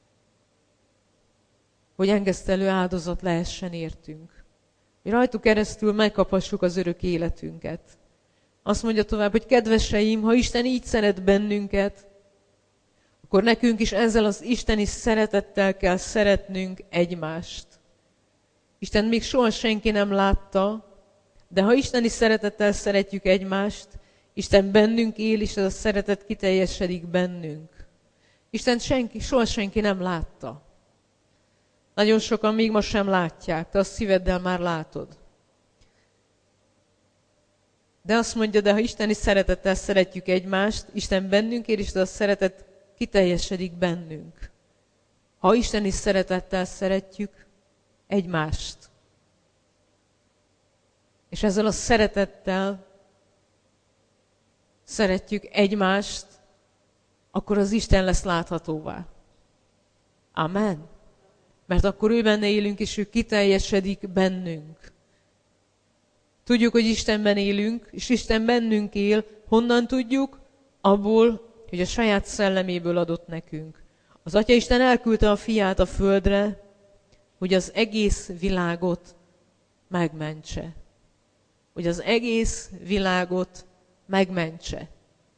hogy engesztelő áldozat lehessen értünk. Hogy rajtuk keresztül megkaphassuk az örök életünket. Azt mondja tovább, hogy kedveseim, ha Isten így szeret bennünket, akkor nekünk is ezzel az isteni szeretettel kell szeretnünk egymást. Isten még soha senki nem látta, de ha isteni szeretettel szeretjük egymást, Isten bennünk él, és ez a szeretet kiteljesedik bennünk. Isten soha senki nem látta. Nagyon sokan még ma sem látják, te a szíveddel már látod. De azt mondja, de ha isteni szeretettel szeretjük egymást, Isten bennünk él, és ez a szeretet kiteljesedik bennünk. Ha isteni szeretettel szeretjük egymást, és ezzel a szeretettel szeretjük egymást, akkor az Isten lesz láthatóvá. Amen. Mert akkor ő benne élünk, és ő kiteljesedik bennünk. Tudjuk, hogy Istenben élünk, és Isten bennünk él. Honnan tudjuk? Abból, hogy a saját szelleméből adott nekünk. Az Atya Isten elküldte a fiát a földre, hogy az egész világot megmentse. Hogy az egész világot megmentse.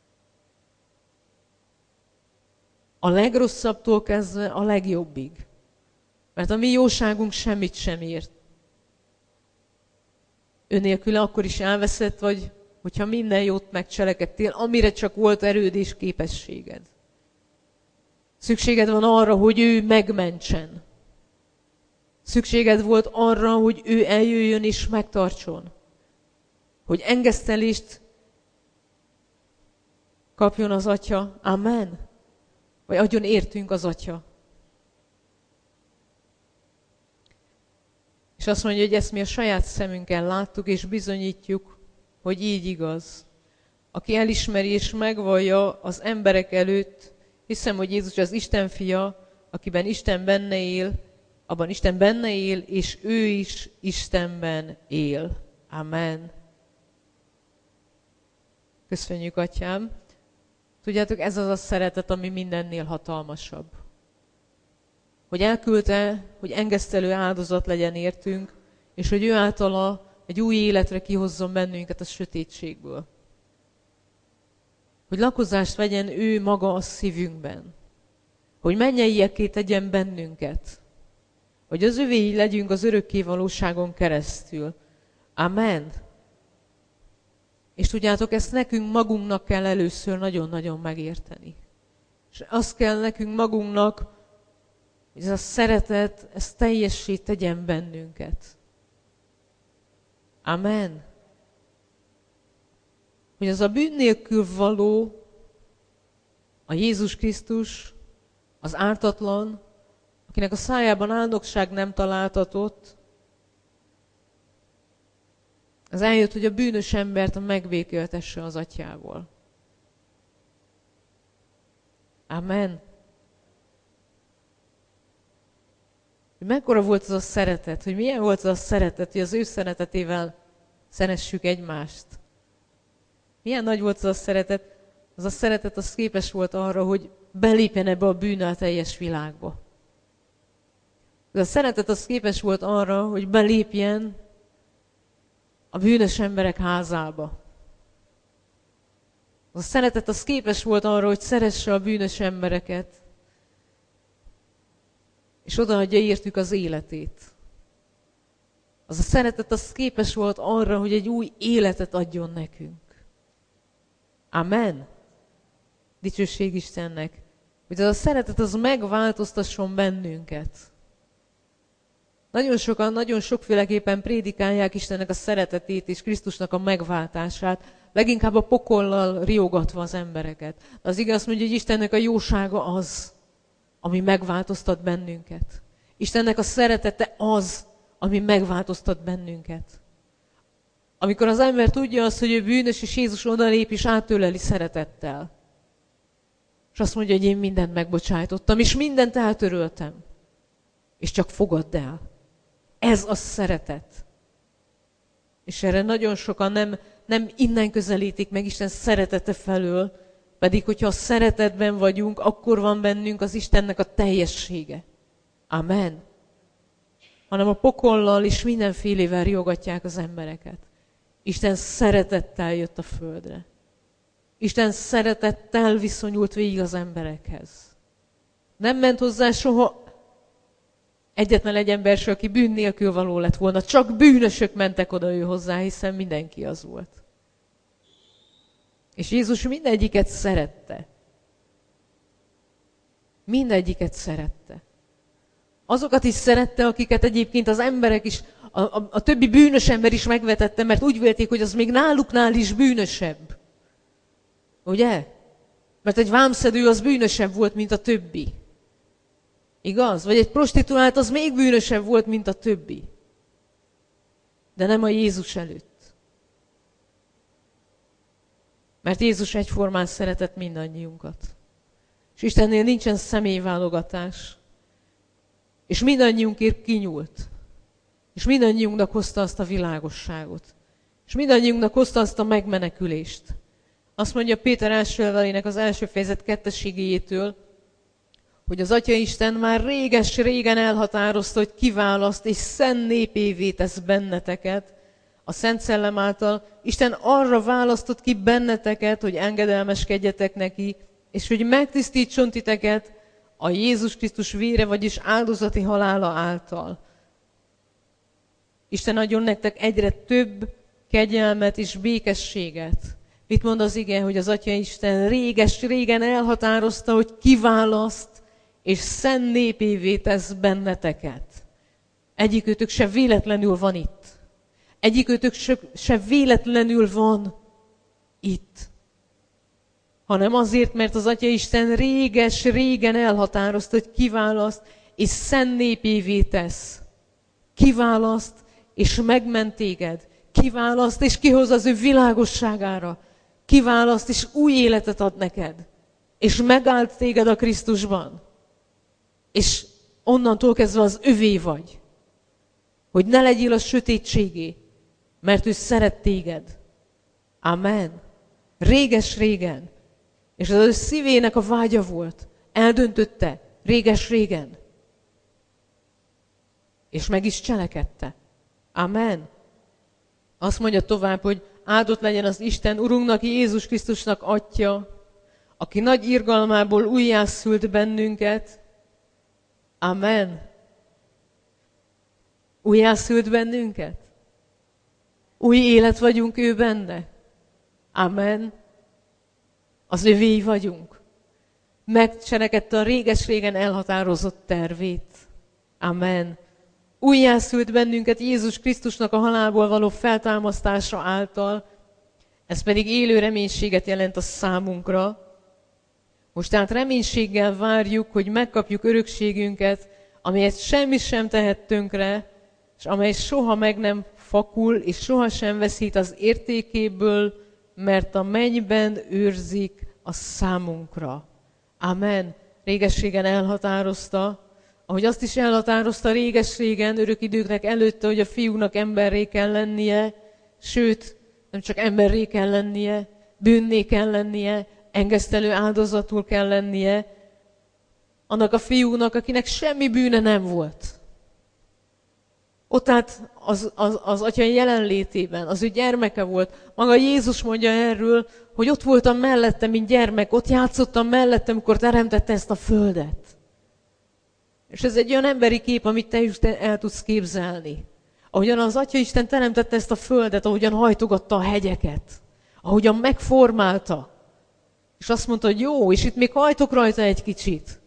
A legrosszabbtól kezdve a legjobbig. Mert a mi jóságunk semmit sem ért. Önnélküle akkor is elveszett vagy, hogyha minden jót megcselekedtél, amire csak volt erőd és képességed. Szükséged van arra, hogy ő megmentsen. Szükséged volt arra, hogy ő eljöjjön és megtartson. Hogy engesztelést kapjon az Atya. Amen. Vagy adjon értünk az Atya. És azt mondja, hogy ezt mi a saját szemünkkel láttuk, és bizonyítjuk, hogy így igaz. Aki elismeri és megvallja az emberek előtt, hiszem, hogy Jézus az Isten fia, akiben Isten benne él, abban Isten benne él, és ő is Istenben él. Amen. Köszönjük, Atyám. Tudjátok, ez az a szeretet, ami mindennél hatalmasabb. Hogy elküldte, hogy engesztelő áldozat legyen értünk, és hogy ő általa egy új életre kihozzon bennünket a sötétségből. Hogy lakozást vegyen ő maga a szívünkben. Hogy mennyeiekké tegyen bennünket. Hogy az övéi legyünk az örökké valóságon keresztül. Amen. És tudjátok, ezt nekünk magunknak kell először nagyon-nagyon megérteni. És azt kell nekünk magunknak, hogy ez a szeretet, ez teljessé tegyen bennünket. Amen. Hogy az a bűn nélkül való, a Jézus Krisztus, az ártatlan, akinek a szájában áldogság nem találtatott, az eljött, hogy a bűnös embert megbékéltesse az Atyával. Amen. Hogy mekkora volt az a szeretet, hogy milyen volt az a szeretet, hogy az ő szeretetével szeressük egymást. Milyen nagy volt az a szeretet, az képes volt arra, hogy belépjen ebbe a bűnnel teljes világba. Az a szeretet az képes volt arra, hogy belépjen a bűnös emberek házába. Az a szeretet az képes volt arra, hogy szeresse a bűnös embereket, és odaadja értük az életét. Az a szeretet az képes volt arra, hogy egy új életet adjon nekünk. Amen. Dicsőség Istennek. Hogy az a szeretet az megváltoztasson bennünket. Nagyon sokan, nagyon sokféleképpen prédikálják Istennek a szeretetét és Krisztusnak a megváltását, leginkább a pokollal riogatva az embereket. De az igaz mondja, hogy Istennek a jósága az, ami megváltoztat bennünket. Istennek a szeretete az, ami megváltoztat bennünket. Amikor az ember tudja azt, hogy ő bűnös, és Jézus odalép, és átöleli szeretettel. És azt mondja, hogy én mindent megbocsájtottam, és mindent eltöröltem. És csak fogadd el. Ez a szeretet. És erre nagyon sokan nem innen közelítik meg Isten szeretete felől, pedig hogyha a szeretetben vagyunk, akkor van bennünk az Istennek a teljessége. Amen. Hanem a pokollal és mindenfélével riogatják az embereket. Isten szeretettel jött a földre. Isten szeretettel viszonyult végig az emberekhez. Nem ment hozzá soha egyetlen egy ember se, aki bűn nélkül való lett volna. Csak bűnösök mentek oda ő hozzá, hiszen mindenki az volt. És Jézus mindegyiket szerette. Mindegyiket szerette. Azokat is szerette, akiket egyébként az emberek is, a többi bűnös ember is megvetette, mert úgy vélték, hogy az még náluknál is bűnösebb. Ugye? Mert egy vámszedő az bűnösebb volt, mint a többi. Igaz? Vagy egy prostituált az még bűnösebb volt, mint a többi. De nem a Jézus előtt. Mert Jézus egyformán szeretett mindannyiunkat. És Istennél nincsen személyválogatás. És mindannyiunkért kinyúlt. És mindannyiunknak hozta azt a világosságot. És mindannyiunknak hozta azt a megmenekülést. Azt mondja Péter első levelének az első fejezet 2-ig, hogy az Atya Isten már réges-régen elhatározta, hogy kiválaszt és szent népévé tesz benneteket. A Szent Szellem által Isten arra választott ki benneteket, hogy engedelmeskedjetek neki, és hogy megtisztítson titeket a Jézus Krisztus vére, vagyis áldozati halála által. Isten adjon nektek egyre több kegyelmet és békességet. Mit mond az ige, hogy az Atya Isten réges-régen elhatározta, hogy kiválaszt, és szent népévé tesz benneteket. Egyikőtök se véletlenül van itt. Egyikőtök se véletlenül van itt. Hanem azért, mert az Atya Isten réges-régen elhatározta, hogy kiválaszt, és szent népévé tesz. Kiválaszt, és megment téged. Kiválaszt, és kihoz az ő világosságára. Kiválaszt, és új életet ad neked. És megállt téged a Krisztusban. És onnantól kezdve az övé vagy. Hogy ne legyél a sötétségé, mert ő szeret téged. Amen. Réges-régen. És az ő szívének a vágya volt. Eldöntötte. Réges-régen. És meg is cselekedte. Amen. Azt mondja tovább, hogy áldott legyen az Isten Urunknak, Jézus Krisztusnak Atya, aki nagy irgalmából újjászült bennünket. Amen. Újjászült bennünket? Új élet vagyunk ő benne. Amen. Az övéi vagyunk. Megcselekedte a réges-régen elhatározott tervét. Amen. Újjászült bennünket Jézus Krisztusnak a halálból való feltámasztása által, ez pedig élő reménységet jelent a számunkra. Most tehát reménységgel várjuk, hogy megkapjuk örökségünket, amelyet semmi sem tehet tönkre, és amely soha meg nem fakul, és soha sem veszít az értékéből, mert a mennyben őrzik a számunkra. Amen. Réges-régen elhatározta, ahogy azt is elhatározta réges-régen, örök időknek előtte, hogy a fiúnak emberré kell lennie, sőt, nem csak emberré kell lennie, bűnné kell lennie, engesztelő áldozatul kell lennie, annak a fiúnak, akinek semmi bűne nem volt. Ott állt az Atya jelenlétében, az ő gyermeke volt. Maga Jézus mondja erről, hogy ott voltam mellette, mint gyermek, ott játszottam mellette, amikor teremtette ezt a földet. És ez egy olyan emberi kép, amit te is el tudsz képzelni. Ahogyan az Atya Isten teremtette ezt a földet, ahogyan hajtogatta a hegyeket, ahogyan megformálta. És azt mondta, hogy jó, és itt még hajtok rajta egy kicsit.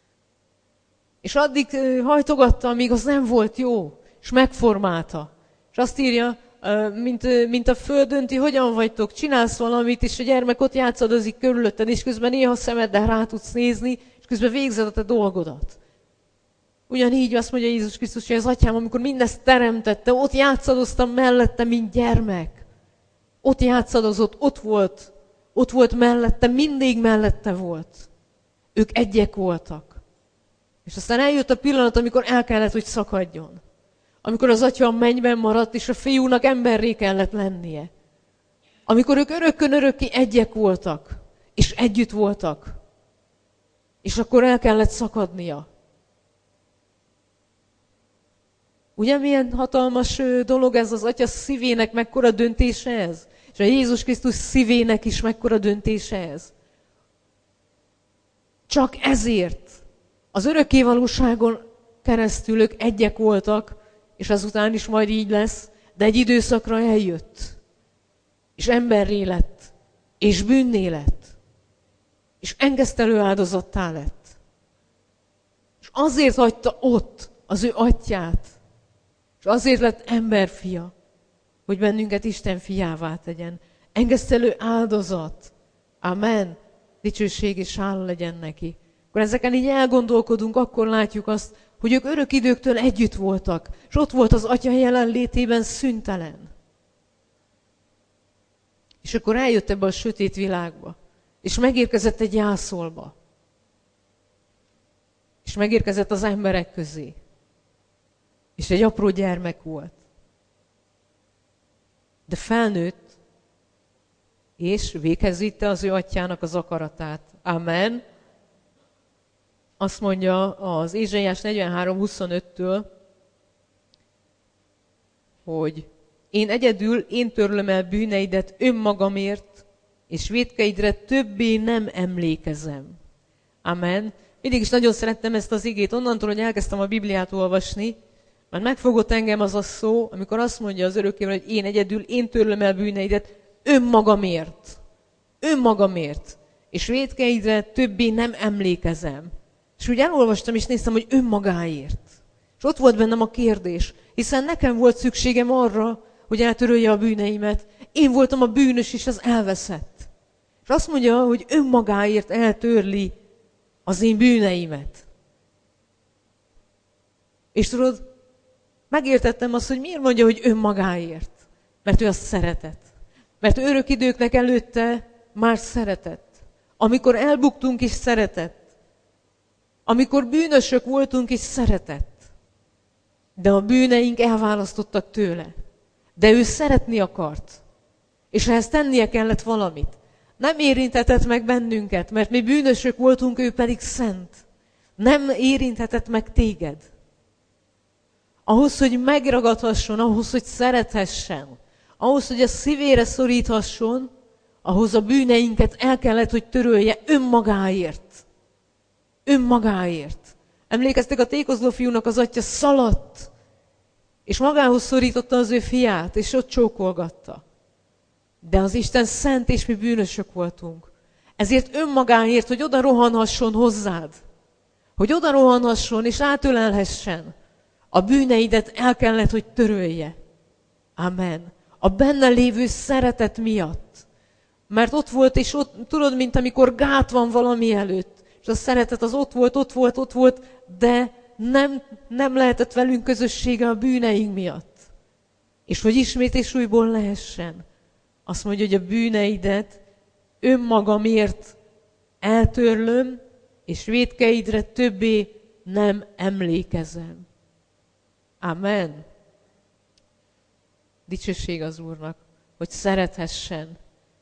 És addig hajtogatta, amíg az nem volt jó, és megformálta. És azt írja, mint a földön, ti hogyan vagytok, csinálsz valamit, és a gyermek ott játszadozik körülötted, és közben néha szemeddel rá tudsz nézni, és közben végzed a te dolgodat. Ugyanígy azt mondja Jézus Krisztus, hogy az Atyám, amikor mindezt teremtette, ott játszadoztam mellette, mint gyermek. Ott játszadozott, ott volt mellette, mindig mellette volt. Ők egyek voltak. És aztán eljött a pillanat, amikor el kellett, hogy szakadjon. Amikor az atya a mennyben maradt, és a fiúnak emberré kellett lennie. Amikor ők örökkön örökké egyek voltak, és együtt voltak. És akkor el kellett szakadnia. Ugye milyen hatalmas dolog ez az atya szívének, mekkora döntése ez? És a Jézus Krisztus szívének is mekkora döntése ez? Csak ezért az örökkévalóságon keresztül ők egyek voltak, és azután is majd így lesz, de egy időszakra eljött, és emberré lett, és bűnné lett, és engesztelő áldozattá lett. És azért hagyta ott az ő atyját, és azért lett emberfia, hogy bennünket Isten fiává tegyen. Engesztelő áldozat. Amen. Dicsőség és hála legyen neki. Akkor ezeken így elgondolkodunk, akkor látjuk azt, hogy ők örök időktől együtt voltak, és ott volt az atya jelenlétében szüntelen. És akkor eljött ebbe a sötét világba, és megérkezett egy jászolba. És megérkezett az emberek közé. És egy apró gyermek volt. De felnőtt, és véghez vitte az ő atyának az akaratát. Amen. Azt mondja az Ézsaiás 43:25-től, hogy én törlöm el bűneidet önmagamért, és vétkeidre többé nem emlékezem. Amen. Mindig is nagyon szerettem ezt az igét, onnantól, hogy elkezdtem a Bibliát olvasni, mert megfogott engem az a szó, amikor azt mondja az örökkévaló, hogy én törlöm el bűneidet önmagamért. Önmagamért. És vétkeidre többé nem emlékezem. És úgy elolvastam, és néztem, hogy önmagáért. És ott volt bennem a kérdés, hiszen nekem volt szükségem arra, hogy eltörölje a bűneimet. Én voltam a bűnös, és az elveszett. És azt mondja, hogy önmagáért eltörli az én bűneimet. És tudod, megértettem azt, hogy miért mondja, hogy önmagáért. Mert ő azt szeretett. Mert ő örök időknek előtte már szeretett. Amikor elbuktunk is szeretett. Amikor bűnösök voltunk is szeretett. De a bűneink elválasztottak tőle. De ő szeretni akart. És ehhez tennie kellett valamit. Nem érinthetett meg bennünket, mert mi bűnösök voltunk, ő pedig szent. Nem érinthetett meg téged. Ahhoz, hogy megragadhasson, ahhoz, hogy szerethessen, ahhoz, hogy a szívére szoríthasson, ahhoz a bűneinket el kellett, hogy törölje önmagáért. Önmagáért. Emlékeztek, a tékozló fiúnak az atya szaladt, és magához szorította az ő fiát, és ott csókolgatta. De az Isten szent, és mi bűnösök voltunk. Ezért önmagáért, hogy oda rohanhasson hozzád, hogy oda rohanhasson, és átölelhessen, a bűneidet el kellett, hogy törölje. Amen. A benne lévő szeretet miatt. Mert ott volt, és ott, tudod, mint amikor gát van valami előtt. És a szeretet az ott volt, de nem lehetett velünk közössége a bűneink miatt. És hogy ismét és újból lehessen. Azt mondja, hogy a bűneidet önmagamért eltörlöm, és vétkeidre többé nem emlékezem. Amen. Dicsőség az Úrnak, hogy szerethessen.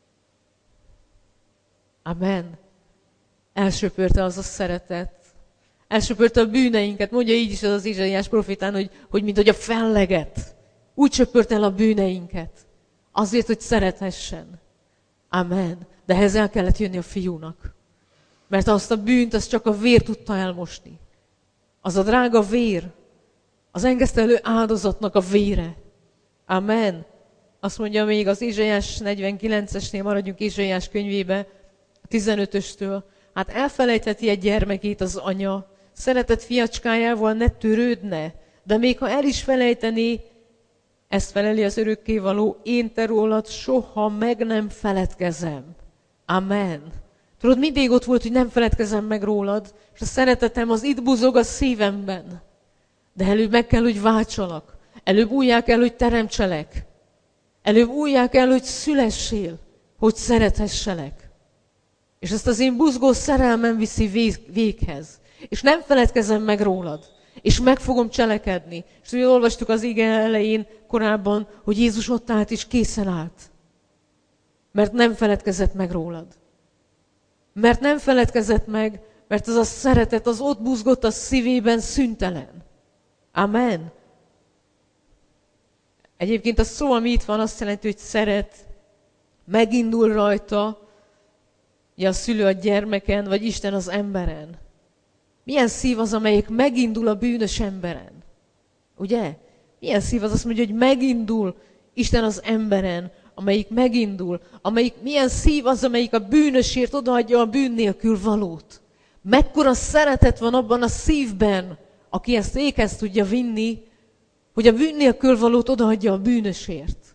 Amen. Elsöpörte az a szeretet. Elsöpörte a bűneinket. Mondja így is az Ézsaiás profétán, hogy mint hogy a felleget. Úgy söpört el a bűneinket. Azért, hogy szerethessen. Amen. De ehhez el kellett jönni a fiúnak. Mert azt a bűnt, azt csak a vér tudta elmosni. Az a drága vér. Az engesztelő áldozatnak a vére. Amen. Azt mondja még az Ézsaiás 49-esnél, maradjunk Ézsaiás könyvébe, 15-östől. Hát elfelejtheti egy gyermekét az anya, szeretett fiacskájával ne törődne, de még ha el is felejtené, ezt feleli az örökkévaló, én te rólad soha meg nem feledkezem. Amen. Tudod, mindig ott volt, hogy nem feledkezem meg rólad, és a szeretetem az itt buzog a szívemben. De előbb meg kell, hogy váltsalak. Előbb újjá kell, hogy teremtselek. Előbb újjá kell, hogy szülessél, hogy szerethesselek. És ezt az én buzgó szerelmem viszi véghez. És nem feledkezem meg rólad. És meg fogom cselekedni. És úgy olvastuk az ige elején korábban, hogy Jézus ott állt és készen állt. Mert nem feledkezett meg rólad. Mert nem feledkezett meg, mert az a szeretet, az ott buzgott a szívében szüntelen. Amen. Egyébként a szó, ami itt van, azt jelenti, hogy szeret, megindul rajta, a szülő a gyermeken, vagy Isten az emberen. Milyen szív az, amelyik megindul a bűnös emberen? Ugye? Milyen szív az, azt mondja, hogy megindul Isten az emberen, amelyik megindul, milyen szív az, amelyik a bűnösért odaadja a bűn nélkül valót. Mekkora szeretet van abban a szívben, aki ezt véghez tudja vinni, hogy a bűn nélkül valót odaadja a bűnösért.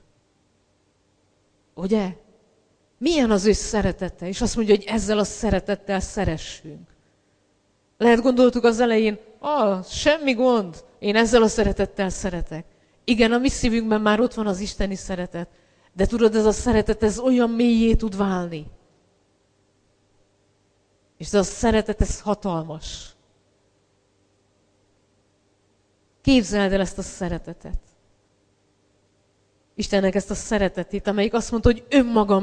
Ugye? Milyen az ő szeretete? És azt mondja, hogy ezzel a szeretettel szeressünk. Lehet gondoltuk az elején, semmi gond, én ezzel a szeretettel szeretek. Igen, a mi szívünkben már ott van az isteni szeretet. De tudod, ez a szeretet, ez olyan mélyé tud válni. És ez a szeretet, ez hatalmas. Képzeld el ezt a szeretetet. Istennek ezt a szeretetét, amelyik azt mondta, hogy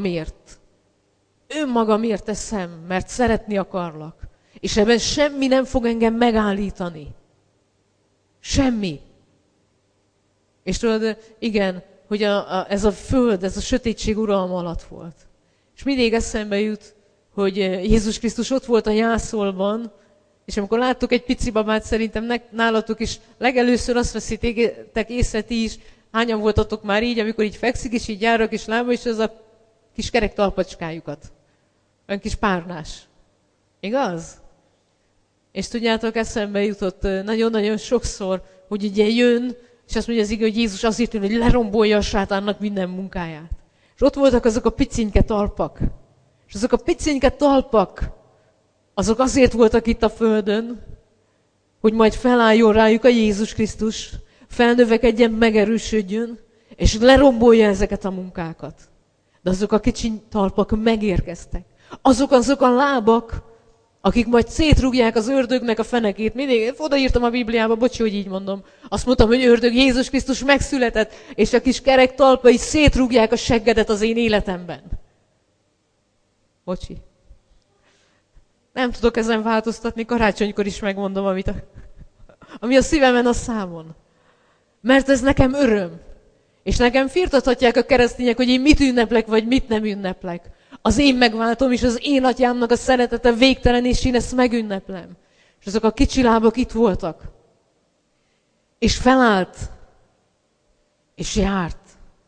önmagamért teszem, mert szeretni akarlak. És ebben semmi nem fog engem megállítani. Semmi. És tudod, igen, hogy ez a föld, ez a sötétség uralma alatt volt. És mindig eszembe jut, hogy Jézus Krisztus ott volt a jászolban, és amikor láttuk egy pici babát, szerintem nálatok is legelőször azt veszitek észre ti is, hányan voltatok már így, amikor így fekszik, és így jár a kis lába, és az a kis kerek talpacskájukat. Olyan kis párnás. Igaz? És tudjátok, eszembe jutott nagyon-nagyon sokszor, hogy ugye jön, és azt mondja az ige, hogy Jézus azért jön, hogy lerombolja a sátánnak minden munkáját. És ott voltak azok a picinke talpak. És azok a picinke talpak, azok azért voltak itt a földön, hogy majd felálljon rájuk a Jézus Krisztus, felnövekedjen, megerősödjön, és lerombolja ezeket a munkákat. De azok a kicsi talpak megérkeztek. Azok a lábak, akik majd szétrúgják az ördögnek a fenekét. Mindig odaírtam a Bibliába, bocsi, hogy így mondom. Azt mondtam, hogy ördög, Jézus Krisztus megszületett, és a kis kerek talpai szétrúgják a seggedet az én életemben. Bocsi. Nem tudok ezen változtatni, karácsonykor is megmondom, ami a szívemen a számon. Mert ez nekem öröm. És nekem firtathatják a keresztények, hogy én mit ünneplek, vagy mit nem ünneplek. Az én megváltom, és az én atyámnak a szeretete végtelen, és én ezt megünneplem. És azok a kicsi lábak itt voltak. És felállt. És járt.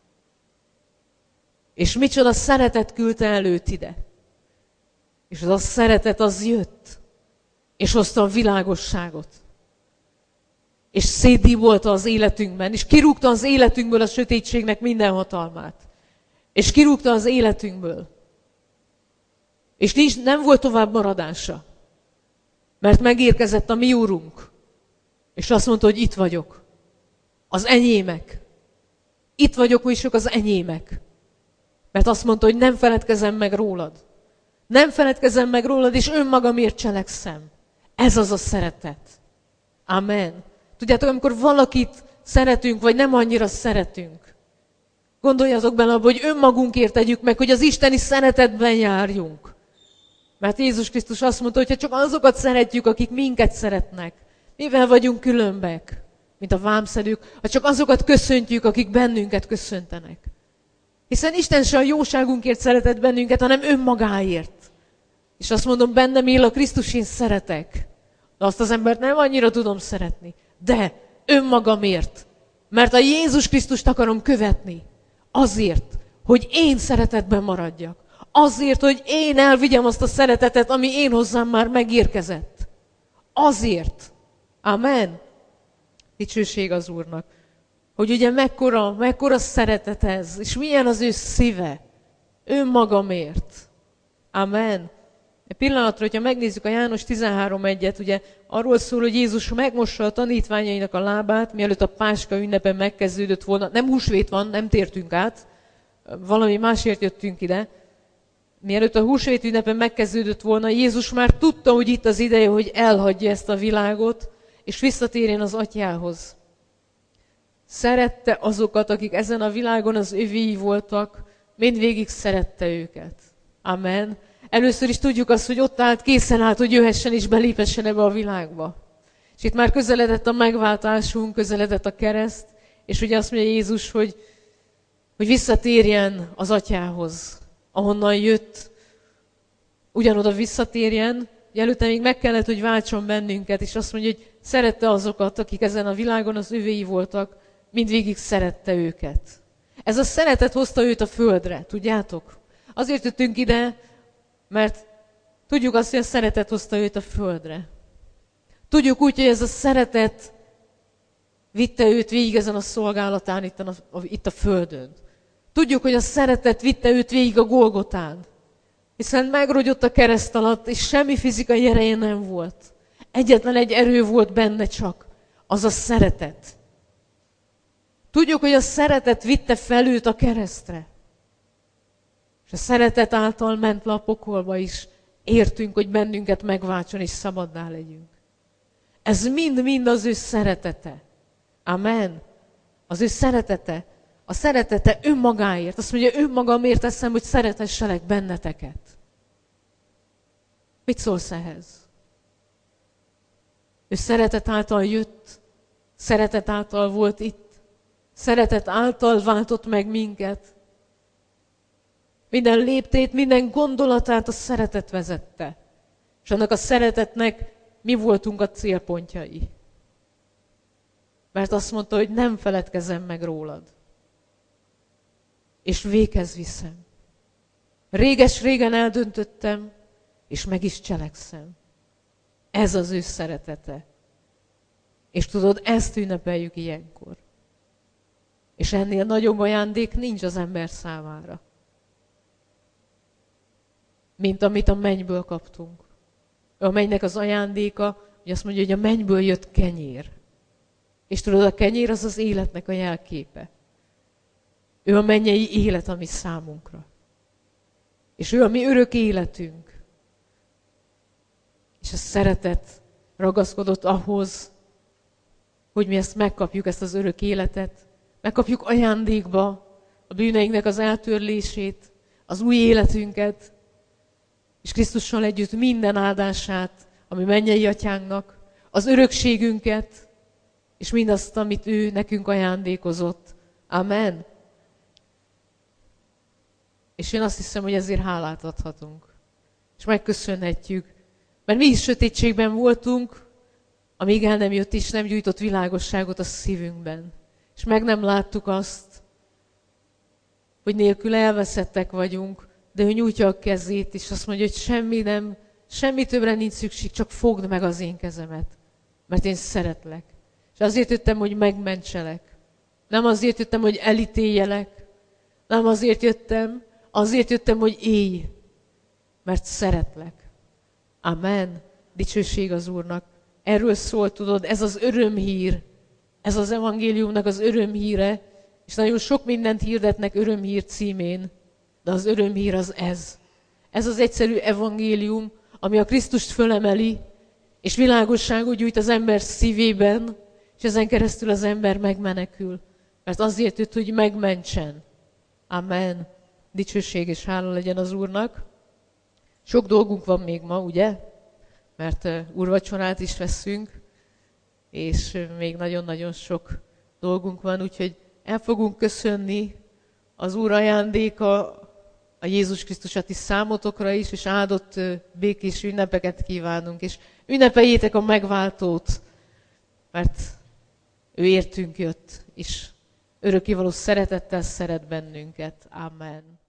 És micsoda szeretet küldte előtt ide. És az a szeretet az jött. És hozta a világosságot. És szétdíbolta az életünkben. És kirúgta az életünkből a sötétségnek minden hatalmát. És kirúgta az életünkből. És nem volt tovább maradása. Mert megérkezett a mi úrunk. És azt mondta, hogy itt vagyok. Az enyémek. Itt vagyok, és ők az enyémek. Mert azt mondta, hogy nem feledkezem meg rólad. Nem feledkezem meg rólad, és önmagamért cselekszem. Ez az a szeretet. Amen. Tudjátok, amikor valakit szeretünk, vagy nem annyira szeretünk, gondoljatok bele abba, hogy önmagunkért tegyük meg, hogy az isteni szeretetben járjunk. Mert Jézus Krisztus azt mondta, hogy ha csak azokat szeretjük, akik minket szeretnek, mivel vagyunk különbek, mint a vámszedők, ha csak azokat köszöntjük, akik bennünket köszöntenek. Hiszen Isten se a jóságunkért szeretett bennünket, hanem önmagáért. És azt mondom, bennem él a Krisztus, én szeretek. De azt az embert nem annyira tudom szeretni. De önmagamért. Mert a Jézus Krisztust akarom követni. Azért, hogy én szeretetben maradjak. Azért, hogy én elvigyem azt a szeretetet, ami én hozzám már megérkezett. Azért. Amen. Dicsőség az Úrnak. Hogy ugye mekkora szeretet ez, és milyen az ő szíve. Önmagamért. Amen. Egy pillanatra, hogyha megnézzük a János 13:1-et, ugye arról szól, hogy Jézus megmossa a tanítványainak a lábát, mielőtt a Páska ünnepen megkezdődött volna. Nem húsvét van, nem tértünk át, valami másért jöttünk ide. Mielőtt a húsvét ünnepen megkezdődött volna, Jézus már tudta, hogy itt az ideje, hogy elhagyja ezt a világot, és visszatérjen az atyához. Szerette azokat, akik ezen a világon az övéi voltak, mindvégig szerette őket. Amen. Először is tudjuk azt, hogy ott állt, készen állt, hogy jöhessen és belépessen ebbe a világba. És itt már közeledett a megváltásunk, közeledett a kereszt, és ugye azt mondja Jézus, hogy visszatérjen az atyához, ahonnan jött, ugyanoda visszatérjen, ugye előtte még meg kellett, hogy váltson bennünket, és azt mondja, hogy szerette azokat, akik ezen a világon az övéi voltak, mindvégig szerette őket. Ez a szeretet hozta őt a földre, tudjátok? Azért jöttünk ide, mert tudjuk azt, hogy a szeretet hozta őt a földre. Tudjuk úgy, hogy ez a szeretet vitte őt végig ezen a szolgálatán itt a földön. Tudjuk, hogy a szeretet vitte őt végig a Golgotán. Hiszen megrogyott a kereszt alatt, és semmi fizikai ereje nem volt. Egyetlen egy erő volt benne csak, az a szeretet. Tudjuk, hogy a szeretet vitte fel őt a keresztre. És a szeretet által ment le a pokolba is. Értünk, hogy bennünket megváltson és szabaddá legyünk. Ez mind-mind az ő szeretete. Amen. Az ő szeretete. A szeretete önmagáért. Azt mondja, önmagamért teszem, hogy szeretesselek benneteket. Mit szólsz ehhez? Ő szeretet által jött, szeretet által volt itt, szeretet által váltott meg minket. Minden léptét, minden gondolatát a szeretet vezette. És annak a szeretetnek mi voltunk a célpontjai. Mert azt mondta, hogy nem feledkezem meg rólad. És véghez viszem. Réges-régen eldöntöttem, és meg is cselekszem. Ez az ő szeretete. És tudod, ezt ünnepeljük ilyenkor. És ennél nagyobb ajándék nincs az ember számára. Mint amit a mennyből kaptunk. A mennynek az ajándéka, hogy azt mondja, hogy a mennyből jött kenyér. És tudod, a kenyér az az életnek a jelképe. Ő a mennyei élet, ami számunkra. És ő a mi örök életünk. És a szeretet ragaszkodott ahhoz, hogy mi ezt megkapjuk, ezt az örök életet. Megkapjuk ajándékba a bűneinknek az eltörlését, az új életünket, és Krisztussal együtt minden áldását, ami mennyei atyánknak, az örökségünket, és mindazt, amit ő nekünk ajándékozott. Amen. És én azt hiszem, hogy ezért hálát adhatunk. És megköszönhetjük. Mert mi is sötétségben voltunk, amíg el nem jött és nem gyújtott világosságot a szívünkben. És meg nem láttuk azt, hogy nélkül elveszettek vagyunk, de ő nyújtja a kezét, és azt mondja, hogy semmi többre nincs szükség, csak fogd meg az én kezemet, mert én szeretlek. És azért jöttem, hogy megmentselek. Nem azért jöttem, hogy elítéljelek. Nem azért jöttem, hogy élj, mert szeretlek. Amen. Dicsőség az Úrnak. Erről szól, tudod, ez az örömhír. Ez az evangéliumnak az örömhíre, és nagyon sok mindent hirdetnek örömhír címén, de az örömhír az ez. Ez az egyszerű evangélium, ami a Krisztust fölemeli, és világosságot gyújt az ember szívében, és ezen keresztül az ember megmenekül. Mert azért jött, hogy megmentsen. Amen. Dicsőség és hála legyen az Úrnak. Sok dolgunk van még ma, ugye? Mert úrvacsorát is veszünk, és még nagyon-nagyon sok dolgunk van, úgyhogy el fogunk köszönni az Úr ajándéka, a Jézus Krisztus a ti számotokra is, és áldott békés ünnepeket kívánunk, és ünnepeljétek a megváltót, mert ő értünk jött, és örökkévaló szeretettel szeret bennünket. Amen.